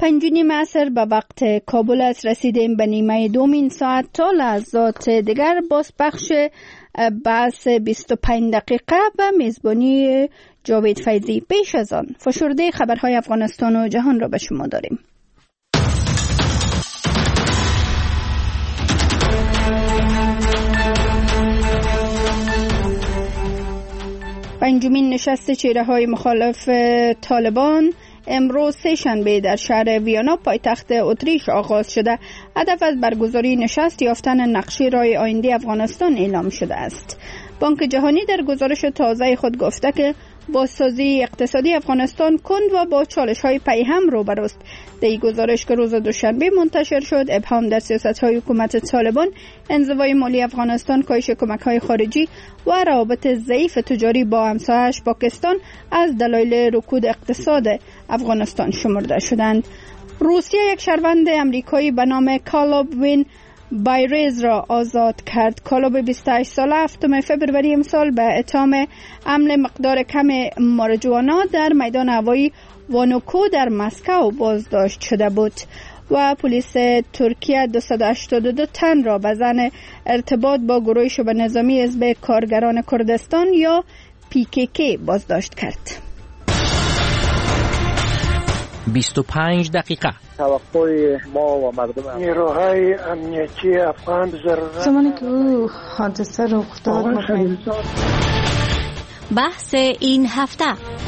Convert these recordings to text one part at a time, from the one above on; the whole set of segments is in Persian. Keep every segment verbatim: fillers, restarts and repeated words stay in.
پنج و نیم عصر به وقت کابل است. رسیدیم به نیمه دومین ساعت. تا لحظات دیگر باز بخش بحث بیست و پنج دقیقه به میزبانی جاوید فیضی. پیش از آن فشرده خبرهای افغانستان و جهان را به شما داریم. پنجمین نشست چهره‌های مخالف طالبان امروز سه شنبه در شهر ویانا پایتخت اتریش آغاز شده. هدف از برگزاری نشست یافتن نقشه راه آینده افغانستان اعلام شده است. بانک جهانی در گزارش تازه خود گفته که بازسازی اقتصادی افغانستان کند و با چالش‌های پیهم روبروست. در این گزارش که روز دوشنبه منتشر شد، ابهام در سیاست‌های حکومت طالبان، انزوای مالی افغانستان، کاهش کمک‌های خارجی و روابط ضعیف تجاری با همسایه‌اش پاکستان از دلایل رکود اقتصاد افغانستان شمرده شدند. روسیه یک شهروند امریکایی به نام کالوب وین بایرز را آزاد کرد. کالوب بیست و هشت ساله هفتم فوریه امسال به اتهام حمل مقدار کم ماریجوانا در میدان هوایی وانوکو در مسکو بازداشت شده بود و پلیس ترکیه دویست و هشتاد و دو تن را به ظن ارتباط با گروه شبه نظامی حزب کارگران کردستان یا پی کی کی بازداشت کرد. بیست و پنج دقیقه. توقع ما و مردم نیروهای امنیتی افغان ضرورت زمانی که او حادثه رخ داد بحث این هفته.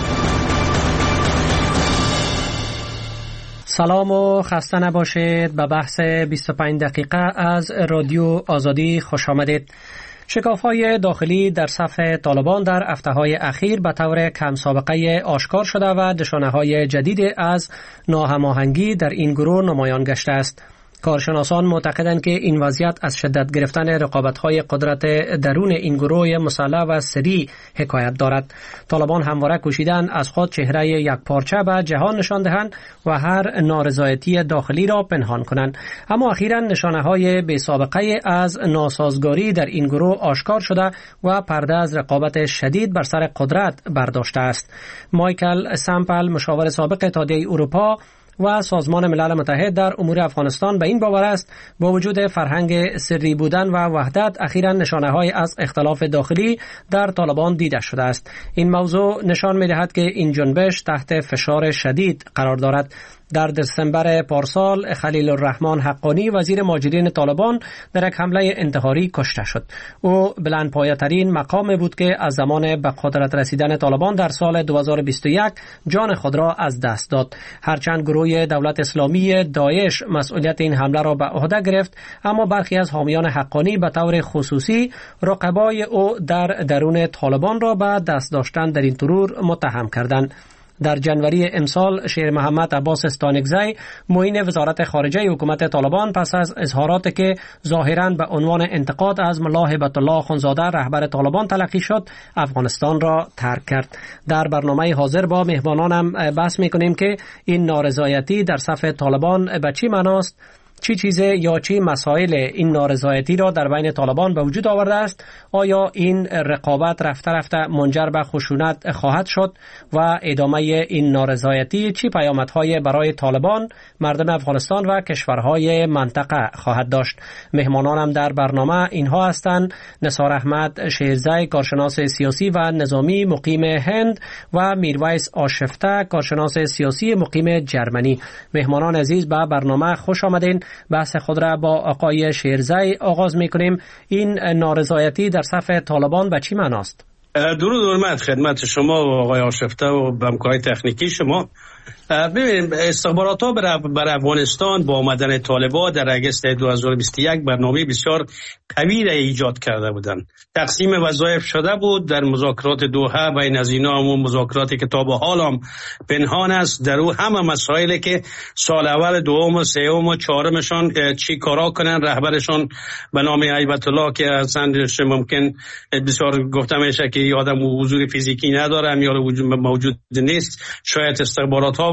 سلام و خسته نباشید. به بحث بیست و پنج دقیقه از رادیو آزادی خوش آمدید. شکاف‌های داخلی در صف طالبان در هفته‌های اخیر به طور کم سابقه آشکار شده و نشانه‌های جدید از ناهماهنگی در این گروه نمایان گشته است. کارشناسان معتقدند که این وضعیت از شدت گرفتن رقابت‌های قدرت درون این گروه مسلح و سریع حکایت دارد. طالبان همواره کوشیدند از خود چهره یکپارچه به جهان نشان دهند و هر نارضایتی داخلی را پنهان کنند، اما اخیراً نشانه‌های بی‌سابقه از ناسازگاری در این گروه آشکار شده و پرده از رقابت شدید بر سر قدرت برداشته است. مایکل سامپل، مشاور سابق اتحادیه اروپا و سازمان ملل متحد در امور افغانستان به این باور است با وجود فرهنگ سری بودن و وحدت اخیراً نشانه‌های از اختلاف داخلی در طالبان دیده شده است. این موضوع نشان می‌دهد که این جنبش تحت فشار شدید قرار دارد. در دسامبر پارسال خلیل الرحمن حقانی وزیر مهاجرین طالبان در یک حمله انتحاری کشته شد. او بلندپایه‌ترین مقام بود که از زمان به قدرت رسیدن طالبان در سال دو هزار و بیست و یک جان خود را از دست داد. هرچند گروه دولت اسلامی داعش مسئولیت این حمله را به عهده گرفت، اما برخی از حامیان حقانی به طور خصوصی رقبای او در درون طالبان را به دست داشتن در این ترور متهم کردند. در جنوری امسال شیر محمد عباس استانکزی معین وزارت خارجه حکومت طالبان پس از اظهاراتی که ظاهراً به عنوان انتقاد از ملا هیبت الله اخوندزاده رهبر طالبان تلقی شد افغانستان را ترک کرد. در برنامه حاضر با مهمانانم بحث می‌کنیم که این نارضایتی در صف طالبان به چی معناست، چی چیزه یا چی مسائل این نارضایتی را در بین طالبان به وجود آورده است؟ آیا این رقابت رفته رفته منجر به خشونت خواهد شد و ادامه این نارضایتی چی پیامدهای برای طالبان، مردم افغانستان و کشورهای منطقه خواهد داشت؟ مهمانانم در برنامه اینها هستند: نثار احمد شیرزی، کارشناس سیاسی و نظامی مقیم هند، و میرویس آشفته، کارشناس سیاسی مقیم جرمنی. مهمانان عزیز به برنامه خوش آمدین. بحث خود را با آقای شیرزی آغاز می‌کنیم. این نارضایتی در صف طالبان به چی معناست؟ درود و خدمت شما و آقای آشفته و همکارای تکنیکی شما. ببینید، استخبارات ها بر افغانستان با آمدن طالبان در اگست دو هزار و بیست و یک برنامه بسیار قوی را ایجاد کرده بودند. تقسیم وظایف شده بود در مذاکرات دوحه. بین از اینا همون مذاکراتی که تا به حال هم پنهان است، در او همه مسائلی که سال اول، دوم و سوم و چهارمشان چی کارا کنن، رهبرشان به نام هیبت الله که اصلا ممکن بسیار گفته میشه که آدم حضور فیزیکی نداره یا موجود نیست، شاید استخبارات ها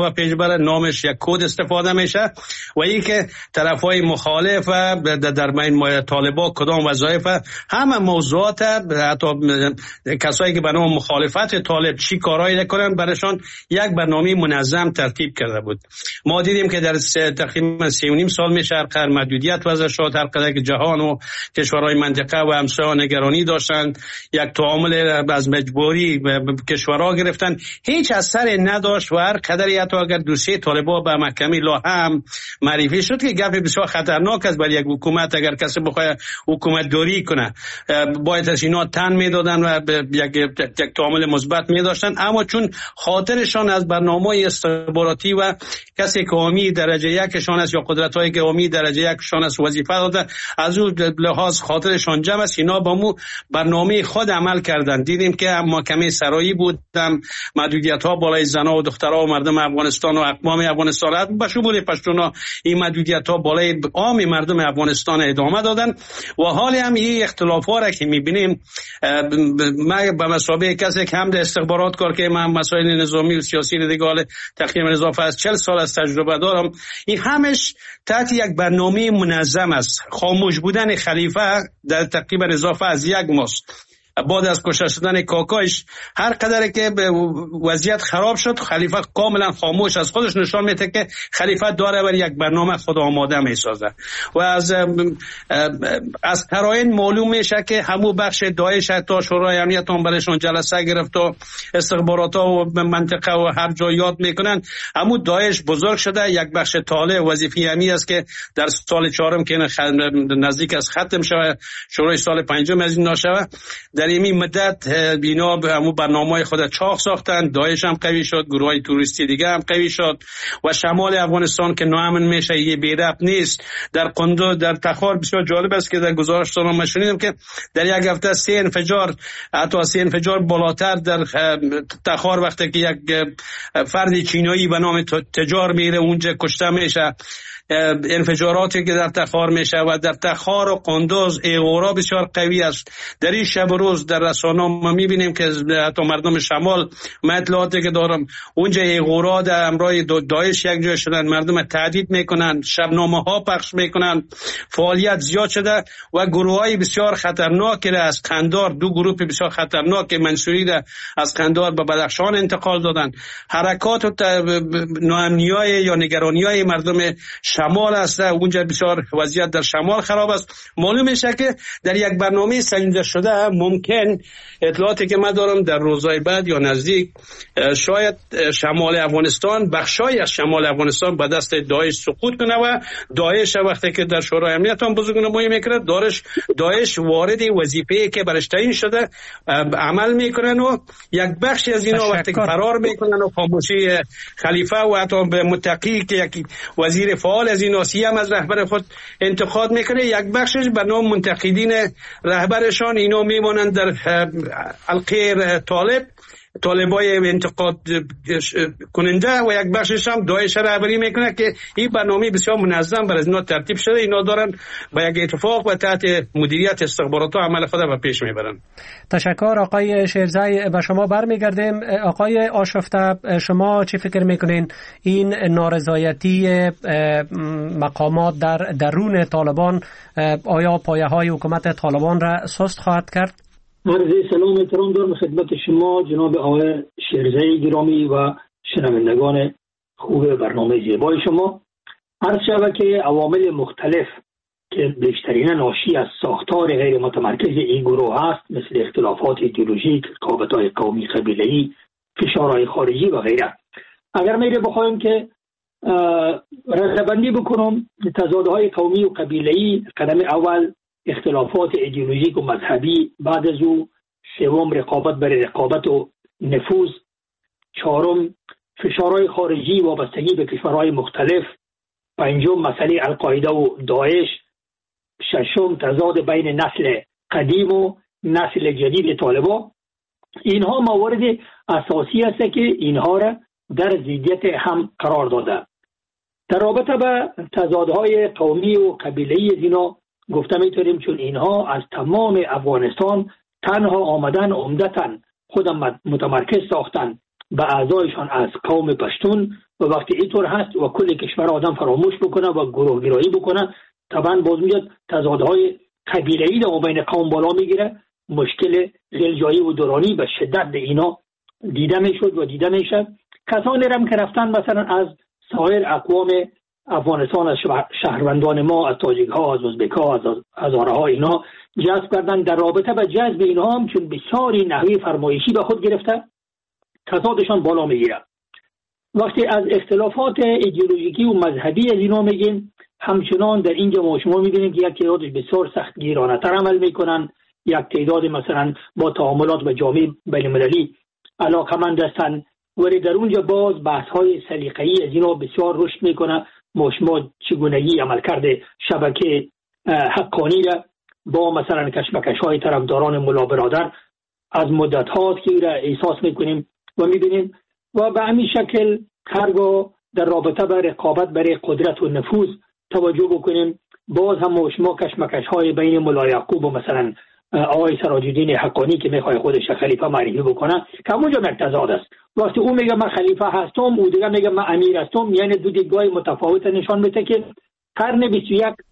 به پیش بره، نامش یک کد استفاده میشه و این که طرفای مخالف در بین طالبان کدام وظایف، همه موضوعات، حتی کسایی که به نام مخالفت طالب چی کارایی نکنن برایشان یک برنامه منظم ترتیب کرده بود. ما دیدیم که در تقریبا سی و نیم سال میشه هر قدر محدودیت وضع شد، هر قدر که جهان و کشورهای منطقه و همسایه نگرانی داشتن، یک تعامل از مجبوری کشورها گرفتن، هیچ اثری نداشت و هر قدری حتی اگر دوسیه طالبان به محکمه لاهم معرفی شد که گپ بسیار خطرناک است برای یک حکومت. اگر کسی بخواد حکومت دوری کنه باید از اینا تن میدادن و یک یک تعامل مثبت می داشتن، اما چون خاطرشان از برنامه استخباراتی و کسی که امی درجه یکشان است یا قدرت‌هایی که امی درجه یکشان است وظیفه داده، از اون لحاظ خاطرشان جمع است، اینا با مو برنامه خود عمل کردن. دیدیم که محکمه سرایی بودم، محدودیت‌ها بالای زن‌ها و دخترها و مردم افغانستان و اقوام افغانستان به شمول پشتونا، این محدودیت‌ها بالای عام مردم افغانستان ادامه دادن و حالی هم این اختلافات را که می‌بینیم، ما به مسابقه کسی که هم در استخبارات کار که من مسائل نظامی و سیاسی دیگه تقریبا اضافه از چهل سال از تجربه دارم، این همش تحت یک برنامه منظم است. خاموش بودن خلیفه در تقریبا اضافه از یک ماست بعد از کشته شدن کاکایش، هر قدر که وضعیت خراب شد خلیفه کاملا خاموش از خودش نشان میده که خلیفه داره بر یک برنامه خود آماده میسازه و از از قرائن معلوم میشه که همو بخش داعش حتی شورای امنیت هم برایشون جلسه گرفت و استخبارات ها و منطقه و هر جا یاد میکنن، همو داعش بزرگ شده. یک بخش طالع وظیفه همی است که در سال چهارم که نزدیک از ختم شود، شورای سال پنجم از این ناشوه، در این مدت بینا به همون برنامه‌های خود چاق ساختن. داعش هم قوی شد، گروه‌های توریستی دیگه هم قوی شد و شمال افغانستان که ناامن میشه یه بی ربط نیست. در قندوز، در تخار بسیار جالب است که در گزارش‌ها ما شنیدیم که در یک هفته سه انفجار، حتی سه انفجار بالاتر در تخار وقتی که یک فرد چینایی به نام تجار میره اونجا کشته میشه. انفجاراتی که در تخار میشه و در تخار و قندوز ایغورا بسیار قوی است. در این شب و روز در رسانه ما میبینیم که حتی مردم شمال، من اطلاعاتی که دارم، اونجا ایغورا در امرای داعش یک جای شدن، مردم تهدید میکنن، شبنامه ها پخش میکنن، فعالیت زیاد شده و گروه های بسیار خطرناک از قندار، دو گروه بسیار خطرناک منصوری از قندار به بدخشان انتقال دادن. حرکات و ناامنی‌های یا نگرانی‌های مردم شمال است، اونجا بسیار وضعیت در شمال خراب است. معلوم میشه که در یک برنامه سنجیده شده ممکن اطلاعاتی که من دارم در روزهای بعد یا نزدیک شاید شمال افغانستان، بخشای از شمال افغانستان به دست داعش سقوط کنه و داعش وقتی که در شورای امنیت هم بزرگ نمایی میکنه، داعش داعش وارد وظیفه‌ای که برش تعیین شده عمل میکنن و یک بخش از اینا وقتی که فرار میکنن و خاموشی خلیفه و حتی به متقی که یک وزیر فعال از این آسیه هم از رهبر خود انتقاد میکنه، یک بخشش به نام منتقدین رهبرشان اینا میمونن در حلقه طالب طالبای انتقاد کننده و یک بخشش هم داعش رهبری میکنه که این برنامه بسیار منظم بر از اینا ترتیب شده. اینا دارن با یک اتفاق و تحت مدیریت استخبارات عمل خود به پیش میبرن. تشکر آقای شیرزی. به شما برمیگردیم. آقای آشفته، شما چی فکر میکنین این نارضایتی مقامات در درون طالبان آیا پایه های حکومت طالبان را سست خواهد کرد؟ عرض سلام احترام دارم خدمت شما جناب آقای شیرزی گرامی و شنوندگان خوب برنامه زیبای شما. عرض شود که عوامل مختلف که بیشترین ناشی از ساختار غیر متمرکز این گروه است، مثل اختلافات ایدئولوژیک، رقابت‌های قومی قبیله‌ای، فشارهای خارجی و غیره. اگر میره بخوایم که رتبه‌بندی بکنم، تضادهای قومی و قبیله‌ای قدم اول، اختلافات ایدئولوژیک و مذهبی بعد از او، سوم رقابت بر رقابت و نفوذ، چهارم فشارهای خارجی وابستگی به کشورهای مختلف، پنجم مسئله القاعده و داعش، ششم تضاد بین نسل قدیم و نسل جدید طالبان. اینها موارد اساسی است که اینها را در ضدیت هم قرار داده. در رابطه به تضادهای قومی و قبیله‌ای اینا گفته میتونیم چون اینها از تمام افغانستان تنها آمدن عمدتاً خودم متمرکز ساختن به اعضایشان از قوم پشتون و وقتی اینطور هست و کل کشور آدم فراموش بکنه و گروه گرایی بکنه، طبعا باز میاد تضادهای قبیله‌ای در بین قوم بالا میگیره. مشکل غلجایی و دورانی به شدت به اینا دیده میشد و دیده میشه. کسانی هم که رفتن مثلا از سایر اقوام افغانستان، از شهروندان ما، از تاجیک ها، از ازبک ها، از هزاره ها، اینا جذب کردن. در رابطه با جذب اینا هم چون بسیاری نحوی فرمایشی به خود گرفته، تضادشان بالا میگیره. وقتی از اختلافات ایدئولوژیکی و مذهبی از اینا میگیم، همچنان در اینجا ما شما میبینید که یک تعدادش بسیار سخت گیرانه تر عمل میکنن، یک تعداد مثلا با تعاملات با جامعه بین المللی علاقمند هستند، ولی در اونجا باز بحث های سلیقه‌ای از اینا بسیار رشد میکنه. ما شما چگونگی عملکرد شبکه حقانی را با مثلا کشمکش های طرفداران ملا برادر از مدت هاست که را احساس میکنیم و میبینیم و به همین شکل هرگاه در رابطه با رقابت برای قدرت و نفوذ توجه بکنیم، باز هم ما شما کشمکش های بین ملا یعقوب و مثلا آقای سراج الدین حقانی که میخواد خودش خلیفه معرفی بکنه که اونجا یک تضاد است. وقتی او میگه من خلیفه هستم، او دیگه میگه من امیر هستم، یعنی دو دیدگاه متفاوت نشان میده که قرن بیست و یک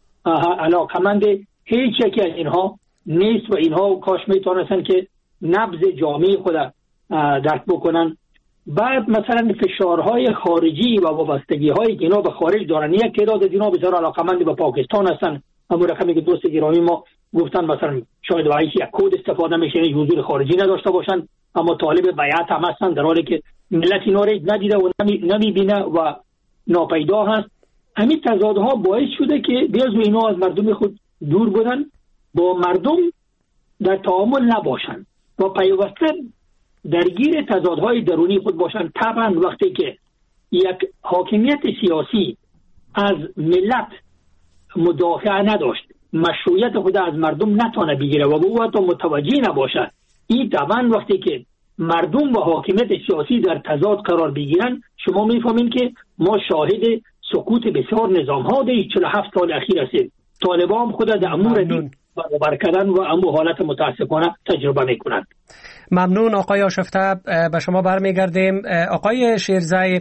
علاقمند هیچ یکی از اینها نیست و اینها کاش میتونستن که نبض جامعه خود درک بکنن. بعد مثلا فشارهای خارجی و وابستگی هایی که اینا به خارج دارن، یک تعداد از اینا بسیار علاقمند به پاکستان هستن. همون رقمی که دوست گرامی ما گفتن مثلا شاید واقعی یک کد استفاده میشه، حضور خارجی نداشته باشن، اما طالب بیعت هم هستن، در حالی که ملت اینا رو ندیده و نمیبینه و ناپیدا هست. همین تضادها باعث شده که بیاز اینا از مردم خود دور بودن، با مردم در تعامل نباشن و پیوسته درگیر تضادهای درونی خود باشن. طبعا وقتی که یک حاکمیت سیاسی از ملت مدافع نداشت، مشروعیت خود از مردم نتونه بگیره و به او حتی متوجه نباشه، این طبعا وقتی که مردم و حاکمیت سیاسی در تضاد قرار بگیرن، شما میفهمین که ما شاهد سقوط بسیار نظام ها در چهل و هفت سال اخیر هستیم. طالبان خود در امور دین برابر کردن و امو حالت متاسفانه تجربه میکنند. ممنون آقای آشفته، به شما برمیگردیم. آقای شیرزی،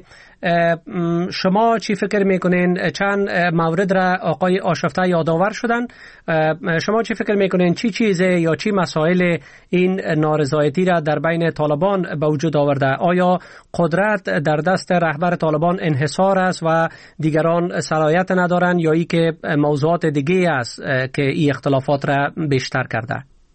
شما چی فکر میکنین؟ چند مورد را آقای آشفته یادآور شدن. شما چی فکر میکنین چی چیزه یا چی مسائل این نارضایتی را در بین طالبان به وجود آورده؟ آیا قدرت در دست رهبر طالبان انحصار است و دیگران صلاحیت ندارن، یا ای که موضوعات دیگه است که این اختلافات را بیشتر کرده؟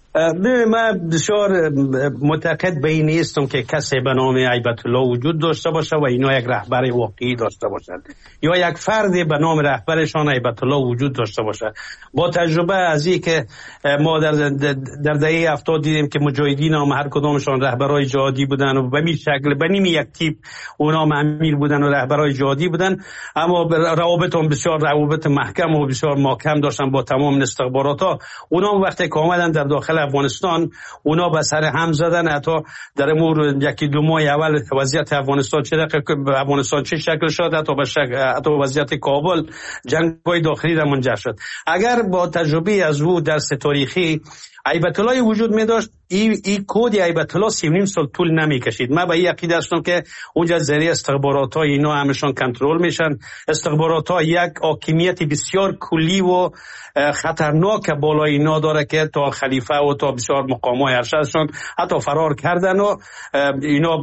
من بسیار معتقد به این نیستم که کسی به نام هیبت الله وجود داشته باشه و اینا یک رهبر واقعی داشته باشند، یا یک فرد به نام رهبرشان هیبت الله وجود داشته باشه. با تجربه از این که ما در در دهه هفتاد دیدیم که مجاهدین هم هر کدامشان رهبرای جهادی بودن و به این شکل به نیم یک تیپ اونا امیر بودن و رهبرای جهادی بودن، اما روابط هم بسیار روابط محکم و بسیار محکم داشتن با تمام استخبارات ها. اونا وقتی که آمدن در داخل افغانستان، اونا به سر هم زدن. حتی در امور یکی دو ماه اول وضعیت افغانستان چه افغانستان چه شکل شد، حتی به شکل حتی وضعیت کابل جنگ‌های داخلی را منجر شد. اگر با تجربه از او درس تاریخی هیبت الله وجود می داشت، این ای کد هیبت الله سی و نیم سال طول نمی کشید. من به این عقیده هستم که اونجا ذریعه استخبارات ها اینا همشان کنترل میشن. استخبارات ها یک حاکمیت بسیار کلی و خطرناک بالای اینا داره که تا خلیفه و تا بسیار مقامای ارشدشان حتی فرار کردن و اینا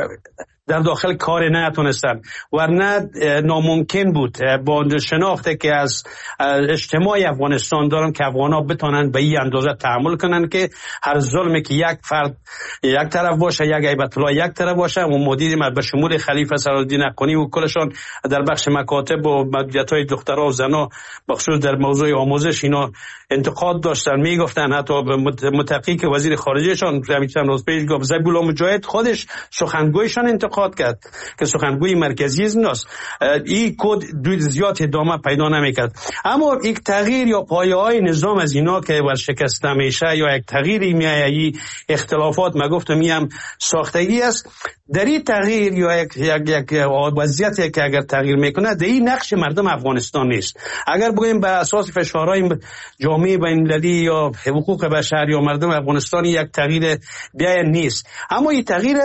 در داخل کار نتونستن، ورنه ناممکن بود با شناخته که از اجتماع افغانستان دارن که افغانا بتونن به این اندازه تحمل کنن که هر ظلمی که یک فرد یک طرف باشه، یک هیبت الله یک طرف باشه. و مدیر به شمول خلیفه سراج‌الدین حقانی و کلشان در بخش مکاتب و مدیریت‌های دخترها و زنا بخصوص در موضوع آموزش اینا انتقاد داشتن. میگفتن حتی متقی که وزیر خارجهشان همین چند روز پیش گفت زبیلا مجاهد خودش سخنگویشان انتقاد کرد که سخنگوی مرکزیسم است. این کد زیاد ادامه پیدا نمیکرد. اما یک تغییر یا پایه‌های نظام از اینا که ورشکست نمیشه یا یک تغییری میایی اختلافات ما گفتم میم ساختگی است. در این تغییر یا یک یک یک وضعیتی که اگر تغییر میکنه در این نقش مردم افغانستان نیست. اگر بگوییم بر اساس فشارهای جامعه بین‌المللی یا حقوق بشر یا مردم افغانستان یک تغییر بیای نیست، اما این تغییر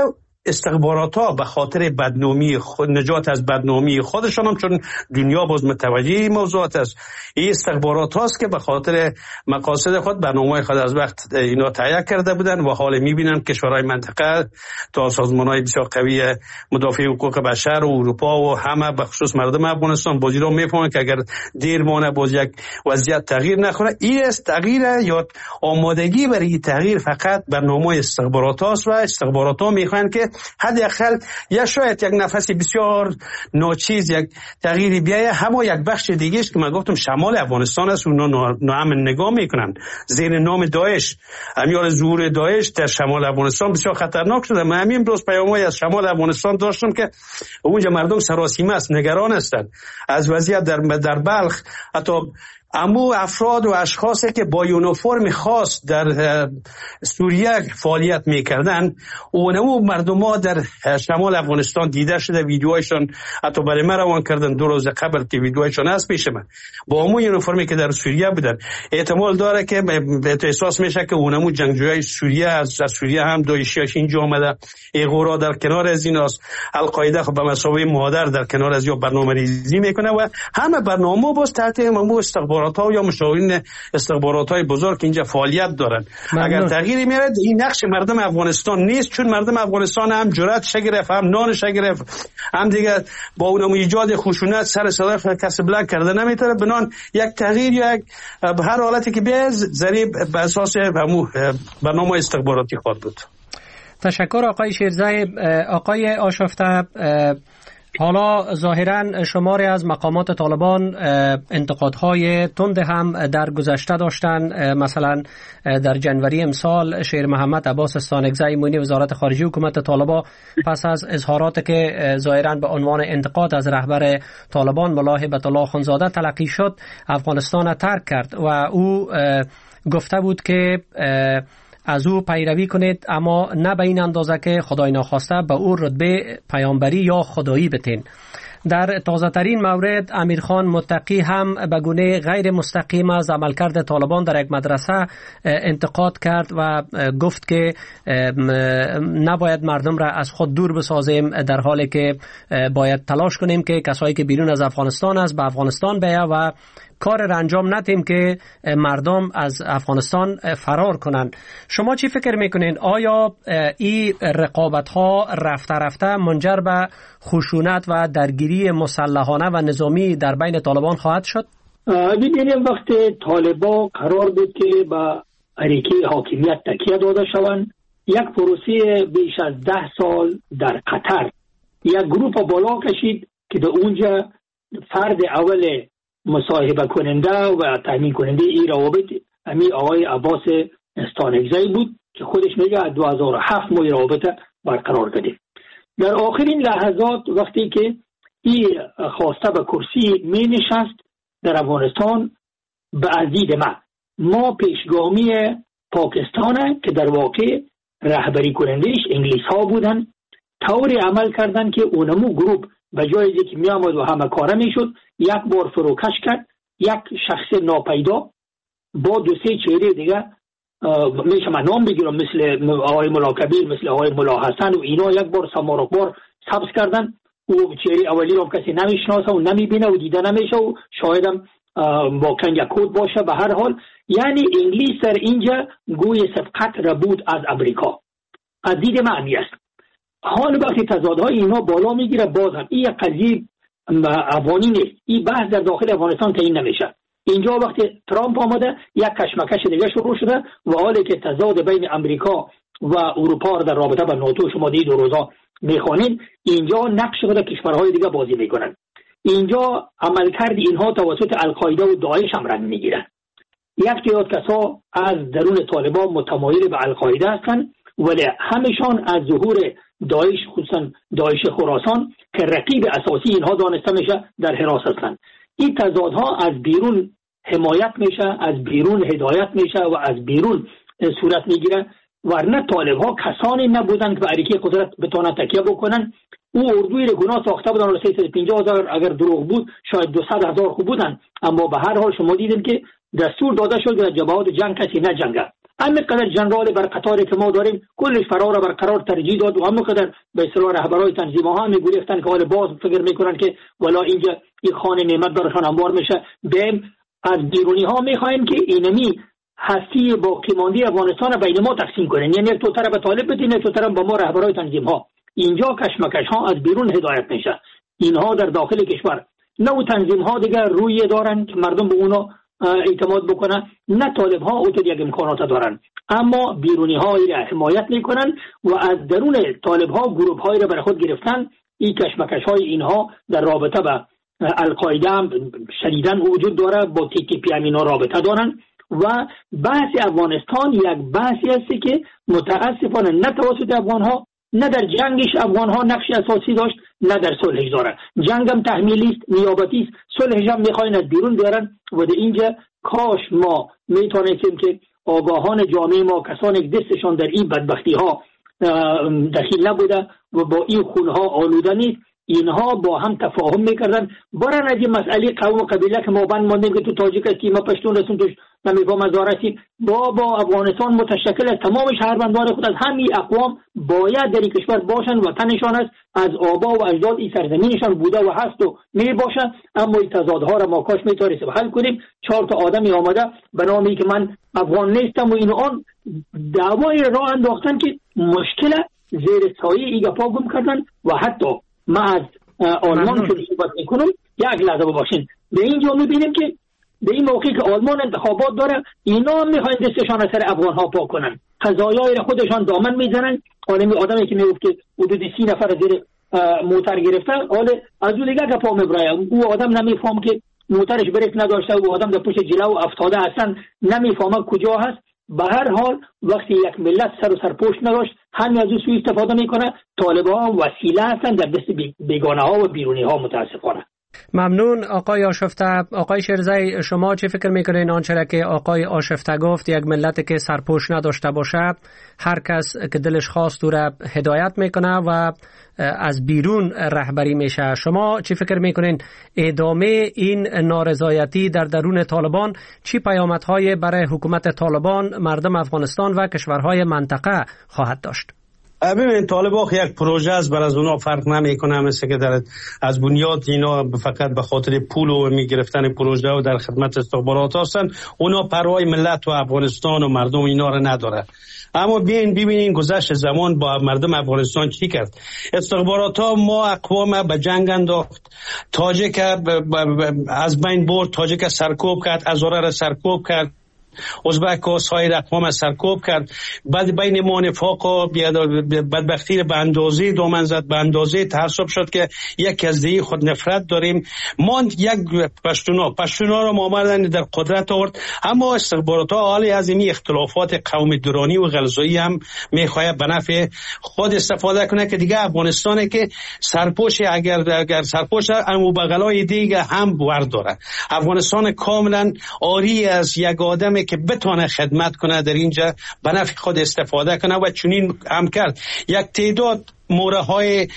استخبارات ها به خاطر بدنامی خود، نجات از بدنامی خودشان هم، چون دنیا باز متوجه موضوعات است، این استخبارات هاست که به خاطر مقاصد خود برنامه خود از وقت اینا تهیه کرده بودن و حال میبینن کشورهای منطقه تا سازمان های بسیار قوی مدافع حقوق بشر و اروپا و همه به خصوص مردم افغانستان بازی رو میفهمن که اگر دیر مانه باز یک وضعیت تغییر نخوره. این است تغییر یا آمادگی برای تغییر فقط برنامه استخبارات هاست و استخبارات ها میخوان که حداقل یا شاید یک نفس بسیار ناچیز یک تغییری بیایه. همه یک بخش دیگه است که من گفتم شمال افغانستان است، اونا ناامن نگاه میکنن زیر نام داعش. امیال ظهور داعش در شمال افغانستان بسیار خطرناک شده. من همین روز پیام‌های از شمال افغانستان داشتم که اونجا مردم سراسیمه است، نگران هستند از وضعیت در در بلخ. حتی امو افراد و اشخاصی که با یونیفرم خاص در سوریه فعالیت میکردن، اونمو مردم ها در شمال افغانستان دیده شده، ویدیوهایشان حتی برای من روان کردن دو روز قبل که ویدیوهایشان هست پیش من، با امو یونیفرمی که در سوریه بودن. احتمال داره که احساس میشه که اونمو جنگجویای سوریه از سوریه هم داعشیاش اینجا آمده. ایغورا در کنار از ایناست، القاعده خب به مسابقه مهادر در کنار از یا برنامه‌ریزی میکنه و همه برنامه باز تحت امو استخبارات ها یا مشاورین استخبارات های بزرگ اینجا فعالیت دارن. ممنون. اگر تغییری میاد این نقش مردم افغانستان نیست، چون مردم افغانستان هم جرأت شگرف، هم نان شگرف، هم دیگه با اونم ایجاد خشونت سر صدا کسب بلند کرده نمیتونه. بنان یک تغییر یا یک به هر حالتی که بیاد ضریب به اساس برنامه استخباراتی خواهد بود. تشکر آقای شیرزی. آقای آشفته، حالا ظاهراً شماری از مقامات طالبان انتقادهای تند هم در گذشته داشتن. مثلا در جنوری امسال شیر محمد عباس استانگزی معین وزارت خارجه حکومت طالبان پس از اظهاراتی که ظاهراً به عنوان انتقاد از رهبر طالبان ملا هیبت الله خانزاده تلقی شد، افغانستان ترک کرد و او گفته بود که از او پیروی کنید، اما نه به این اندازه که خدای ناخواسته به او رتبه پیامبری یا خدایی بتین. در تازه ترین مورد امیرخان متقی هم به گونه غیر مستقیم از عملکرد طالبان در یک مدرسه انتقاد کرد و گفت که نباید مردم را از خود دور بسازیم، در حالی که باید تلاش کنیم که کسایی که بیرون از افغانستان است به افغانستان بیا و کار را انجام ندیم که مردم از افغانستان فرار کنند. شما چی فکر میکنین؟ آیا این رقابت ها رفته رفته منجر به خشونت و درگیری مسلحانه و نظامی در بین طالبان خواهد شد؟ ببینیم وقتی طالبان قرار بود که با اریکه حاکمیت تکیه داده شوند، یک پروسه بیش از ده سال در قطر یک گروه بالا کشید که در اونجا فرد اول مصاحبه کننده و تامین کننده این روابط امی آقای عباس استانگزی بود که خودش میگه از دو هزار و هفت ما این روابط برقرار کردیم. در آخرین لحظات وقتی که این خواسته به کرسی می نشست در افغانستان، به عزیز ما ما پیشگامی پاکستانه که در واقع رهبری کنندهش انگلیس ها بودن، طوری عمل کردن که اونمو گروپ به جای که می آمد و همه کاره می شد، یک بار فروکش کرد، یک شخص ناپیدا با دو سه چهره دیگه میشه من نام بگیرم، مثل آقای ملا کبیر، مثل آقای ملا حسن و اینا، یک بار سمارک بار سبز کردن و چهره اولی رو کسی نمیشناسه و نمیبینه و دیده نمیشه و شایدم با کنگ کود باشه. به هر حال یعنی انگلیس در اینجا گوی سبقت را بود از امریکا. از دید معنی است. حال وقتی تضادهای اینا بالا میگیره، باز هم این قضیه افغانی نیست، این بحث در داخل افغانستان تعیین نمیشه. اینجا وقتی ترامپ آمده یک کشمکش دیگه شروع شده و حالی که تضاد بین امریکا و اروپا در رابطه با ناتو شما دید دو روزا میخوانید، اینجا نقش خود کشورهای دیگه بازی میکنن. اینجا عملکرد اینها توسط القاعده و داعش هم رنگ میگیرن. یک تعداد کسا از درون طالبان متمایل به القاعده هستند، ولی همشان از ظهور داعش، خصوصا داعش خراسان که رقیب اساسی اینها دانسته میشه، در حراس هستند. این تضادها از بیرون حمایت میشه، از بیرون هدایت میشه و از بیرون صورت میگیره. ورنه طالب ها کسانی نبودن که به اریکه قدرت بتونن تکیه بکنن. او اردوی رو گناه ساخته بودن و سیصد و پنجاه هزار اگر دروغ بود شاید دویست هزار خوب بودن، اما به هر حال شما دیدین که دستور داده شد که جبهات جنگ کسی نجنگه. همینقدر جنرال بر قطاری که ما داریم کلش فرار برقرار ترجیح داد و همینقدر به اصطلاح رهبرای تنظیم‌ها هم میگفتن که حالا باز فکر میکنن که والا اینجا این خانه نعمت دارشان انبار میشه. بهم از بیرونی ها میخوایم که اینمی هستی باقی مانده افغانستان بین ما تقسیم کنن، یعنی تو طرف طالب بدین تو طرف با ما رهبرای تنظیم‌ها. اینجا کشمکش ها از بیرون هدایت میشه، اینها در داخل کشور نه تنظیم ها دیگه روی دارن که مردم به اونا اعتماد بکنن، نه طالب ها اوتو یک امکانات دارن، اما بیرونی ها را حمایت میکنن و از درون طالب ها گروه های را برای خود گرفتن. این کشمکش های اینها در رابطه با القاعده هم شدیداً وجود داره، با تی تی پی هم اینا رابطه دارن و بحث افغانستان یک بحثی است که متاسفانه نه توسط افغان ها نه در جنگش افغان ها نقش اساسی داشت نه در صلحش داره. جنگ هم تحمیلی است، نیابتی است، صلحش هم میخواین از بیرون بیارن و در اینجا کاش ما میتونیم که آگاهان جامعه ما، کسانی که دستشان در این بدبختی ها دخیل نبوده و با این خونها آلوده نیست، اینها با هم تفاهم میکردن برن از این مسئله قوم و قبیله که ما بند ماندیم که تو تاجیک هستی ما پشتون رسون توش نمیفهم از دارستیم با با افغانستان متشکل از تمام شهروندان خود از همین اقوام باید در این کشور باشن و تنشان است از آبا و اجداد این سرزمینشان بوده و هست و می باشن، اما این تضادها را ما کاش میتونیم حل کنیم. چهار تا آدمی آمده به نامی که من افغان نیستم و این آن دعوای راه انداختن که مشکل زیر سایه ای گپا گم کردن و حتی ما از آلمان که صحبت میکنم یک لحظه باشین به اینجا میبینیم که به این موقعی که آلمان انتخابات داره اینا هم میخواین دستشان از سر افغان ها پاک کنن، قضایای خودشان دامن میزنن. آدمی آدمی که میگفت که حدود سی نفر زیر موتر گرفته، حالا از اون دیگه گپا میبره، او آدم نمیفهم که موترش بریک نداشته و آدم در پشت جلو افتاده اصلا نمیفهمه کجا هست. به هر حال وقتی یک ملت سر و سرپوش نداشت همین از او سوی استفاده میکنه. طالبان وسیله هستن در دست بیگانه ها و بیرونی ها متاسفانه. ممنون آقای آشفته. آقای شیرزی شما چه فکر میکنین آنچه که آقای آشفته گفت، یک ملت که سرپوش نداشته باشه هر کس که دلش خواست او را هدایت میکنه و از بیرون رهبری میشه، شما چی فکر میکنین ادامه این نارضایتی در درون طالبان چی پیامدهای برای حکومت طالبان، مردم افغانستان و کشورهای منطقه خواهد داشت؟ ببین طالبان یک پروژه است، بر از اونا فرق نمیکنه، مثل که در از بنیاد اینا فقط به خاطر پول و میگرفتن پروژه و در خدمت استخبارات هستن، اونا پروای ملت و افغانستان و مردم اینا رو نداره. اما بیاین ببینین گذشت زمان با مردم افغانستان چی کرد. استخبارات ها ما اقوام به جنگ انداخت، تاجیک از بین برد، تاجیک سرکوب کرد، هزاره را سرکوب کرد، ازبک و سایر اقوام سرکوب کرد. بعد بین ما نفاق و بدبختی به اندازه دامن زد، به اندازه تعصب شد که یک از دیگه خود نفرت داریم. ما یک پشتونا پشتونا رو آمدن در قدرت آورد، اما استخبارات ها حالی از این اختلافات قوم درانی و غلظایی هم میخواد به نفع خود استفاده کنه که دیگه افغانستانه که سرپوش اگر اگر سرپوش امو بغلای دیگه هم ورداره. افغانستان کاملا آری از یک آدم که بتونه خدمت کنه در اینجا به نفع خود استفاده کنه و چنین هم کرد. یک تعداد موره های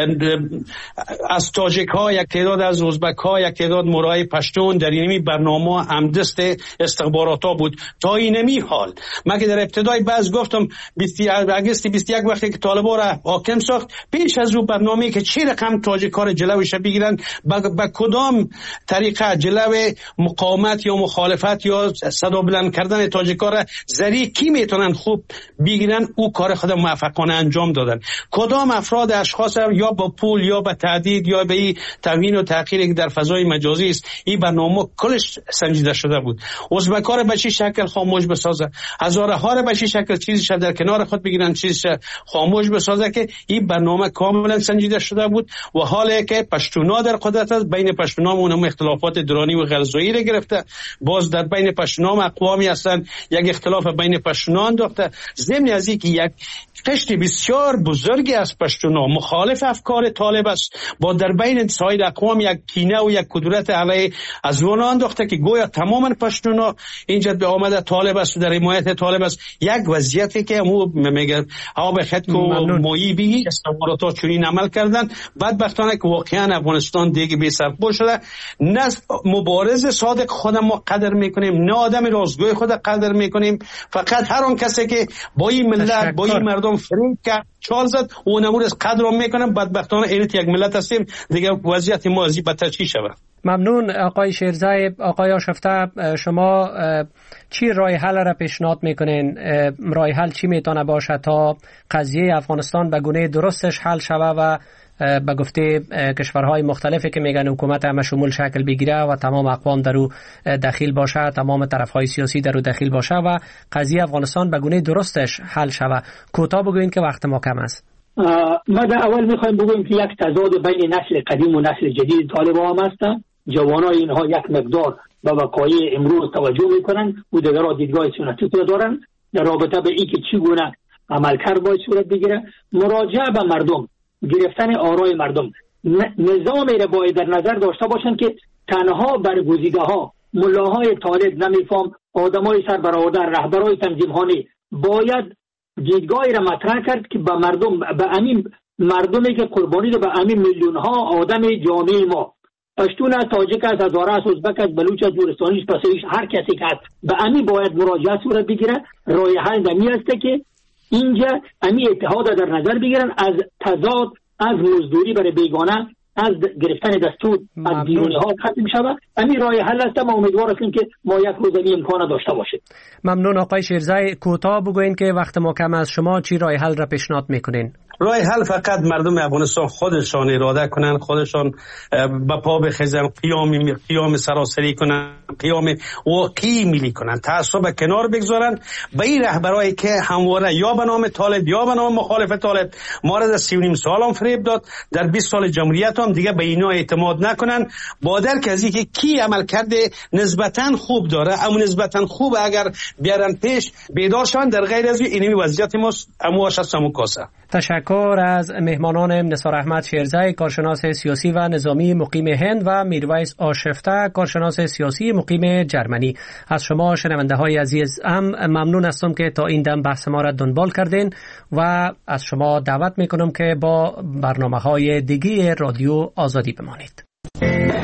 از تاجیک ها، یک تعداد از ازبک ها، یک تعداد موره های پشتون در اینمی برنامه همدست استخبارات ها بود تا اینمی حال. من که در ابتدای باز گفتم اگست بیست و یک وقتی که طالبان را حاکم ساخت، پیش از او برنامه که چه رقم تاجیک ها را جلوش بگیرن، با کدام طریقه جلو مقاومت یا مخالفت یا صدا بلند کردن تاجیک ها را ذریع کی میتونن خوب بگیرن، او کار خود موفقانه انجام دادن. کدام افراد اشخاص یا با پول یا با تهدید یا به این توهین و تحقیری که در فضای مجازی است، این برنامه کلش سنجیده شده بود. ازبک‌ها را به چه شکل خاموش بسازه، هزاره ها را به چه شکل چیزش در کنار خود بگیرن، چیزش خاموش بسازه، که این برنامه کاملا سنجیده شده بود. و حالی که پشتونا در قدرت است، بین پشتونا اونم اختلافات درانی و غلظایی را گرفته، باز در بین پشتونا اقوامی هستن یک اختلاف بین پشتونا انداخته. ضمن از اینکه یک قشر بسیار بزرگی از از پشتونا مخالف افکار طالب است، با در بین سایر اقوام یک کینه و یک کدورت علیه از اون انداخته که گویا تماما پشتونا اینجا به آمده طالب است و در حمایت طالب است. یک وضعیتی که مو میگه آب خط کو مویی بی استخبارات چنین عمل کردن. بدبختانه که واقعا افغانستان دیگه بی سرپوش شده. نه مبارز صادق خودم ما قدر میکنیم، نه آدم راستگوی خود قدر میکنیم. فقط هر اون کسی که با این ملت با این مردم فریب کرد چال زد اون امور از قدر رو میکنم. بدبختانه اینت یک ملت هستیم دیگه، وضعیت ما از این بدتر چی شود. ممنون آقای شیرزای. آقای آشفته، شما چی راه حل را پیشنهاد میکنین؟ راه حل چی میتونه باشه تا قضیه افغانستان به گونه درستش حل شوه و به گفته کشورهای مختلفی که میگن حکومت همه شمول شکل بگیره و تمام اقوام در او دخیل باشه، تمام طرفهای سیاسی در او دخیل باشه و قضیه افغانستان به گونه درستش حل شوه؟ کوتاه بگوین که وقت ما کم است. ما در اول میخوایم بگویم که یک تضاد بین نسل قدیم و نسل جدید طالبان هم هست. جوانای اینها یک مقدار به وقایع امروز توجه میکنن و دیگرها دیدگاه سنتی دارن در رابطه به این که چگونه عملکرد باید صورت بگیره. مراجعه به مردم، گرفتن آرای مردم، نظامی را باید در نظر داشته باشند که تنها برگزیده ها، ملاهای طالب، نمیفهم آدمای سربرآورده، رهبرای تنظیم‌هایی باید دیدگاهی را مطرح کرد که به مردم، به همین مردمی که قربانی ده، به همین میلیون ها آدم جامعه ما، پشتون است، تاجیک است، هزاره است، ازبک است، بلوچ است، گورستانی است، پسویش، هر کسی که هست به همین باید مراجعه صورت بگیره. راه حل دمی است که اینجا همین اتحاد در نظر بگیرن، از تضاد، از مزدوری برای بیگانه، از گرفتن دستور از بیرونی ها ختم شود. همین راه حل است. ما امیدوار هستیم که ما یک روز این امکان داشته باشیم. ممنون آقای شیرزای. کوتاه بگوین که وقت ما کم است، شما چی راه حل را پیشنهاد میکنین؟ راه حل فقط مردم افغانستان خودشان اراده کنن، خودشان به پا بخیزن، قیام قیام سراسری کنن، قیام واقعی ملی کنن، تعصب کنار بگذارن. به این رهبرایی که همواره یا به نام طالب یا به نام مخالف طالب ما را در سی و نیم سال هم فریب داد، در بیست سال جمهوریت هم دیگه به اینا اعتماد نکنن. با درک از اینکه کی عمل کرده نسبتا خوب داره، اما نسبتا خوب اگر بیارن پیش بیدار شون، در غیر از این وضعیت ما امواش است همون کاسه. تشکر از مهمانانم نثار احمد شیرزای، کارشناس سیاسی و نظامی مقیم هند، و میرویس آشفته، کارشناس سیاسی مقیم جرمنی. از شما شنونده های عزیز هم ممنون هستم که تا این دم بحث ما را دنبال کردین و از شما دعوت میکنم که با برنامه های دیگه رادیو آزادی بمانید.